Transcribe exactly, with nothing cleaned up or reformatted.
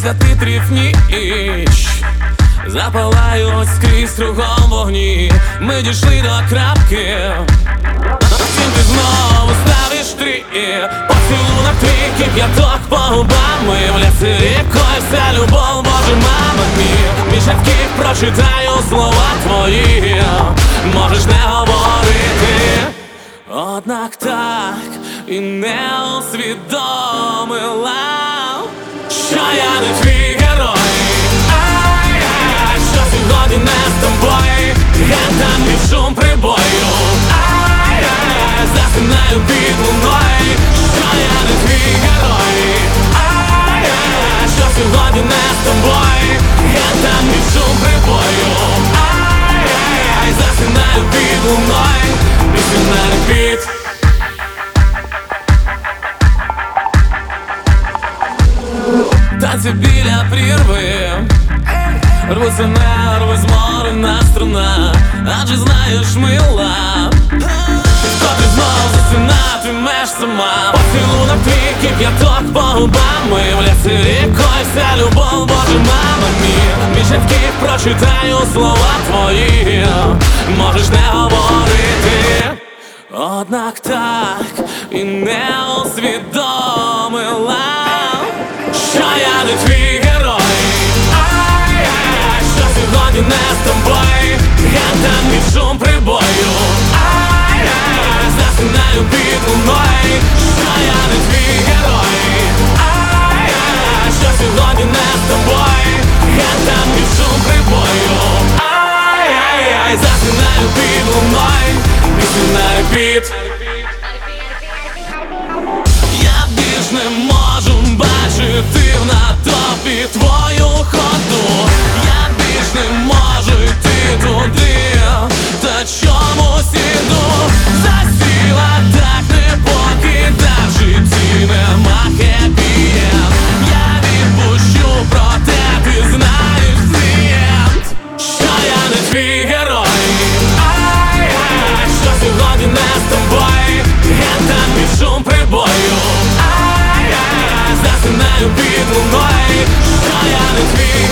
святий ніч, запалають скрізь кругом вогні. Ми дійшли до крапки, втім ти знову ставиш три. Поцілунок твій, кип'яток по губам. Ми в лісі рікою, вся любов, Боже, мама мій. Між рядків прочитаю слова твої, можеш не говорити, однак так і не усвідомила, що я не твій герой. Ай-яй, що сьогодні не з тобою, гентам під шум прибою. Ай-яй, засинаю під луною, що я не твій герой. Ай-яй, що сьогодні не з тобою, гентам під шум прибою. Ай-яй, засинаю під луною, після мене під. Танці біля прірви, рвуться нерви, зморена струна. Адже знаєш, мила, вкотре знов засинати меж сама. Поцілунок твій, кип'яток по губам. Ми в лісі рікою, вся любов, Боже, мама мій. Між рядків прочитаю слова твої, можеш не говорити, однак так і не усвідомила, що я не твій герой. Ай-яй, що сьогодні не з тобою, гентам під шум прибою. Ай-яй, засинаю під луною, що я не твій герой. Ай-яй, що сьогодні не з тобою, гентам під шум прибою. Ай-яй, засинаю під луною, засинаю під. Я більш не можу бачити в натовпі твою ходу. Я більш не можу йти туди, та чомусь іду. Засіла так, не покидав, в житті нема хеппі-енд. Я відпущу, проте ти знаєш клієнт, що я не твій герой. Ай-яй, що сьогодні не з тобою, гентам під шум прибою. Засинаю під луною, що я не твій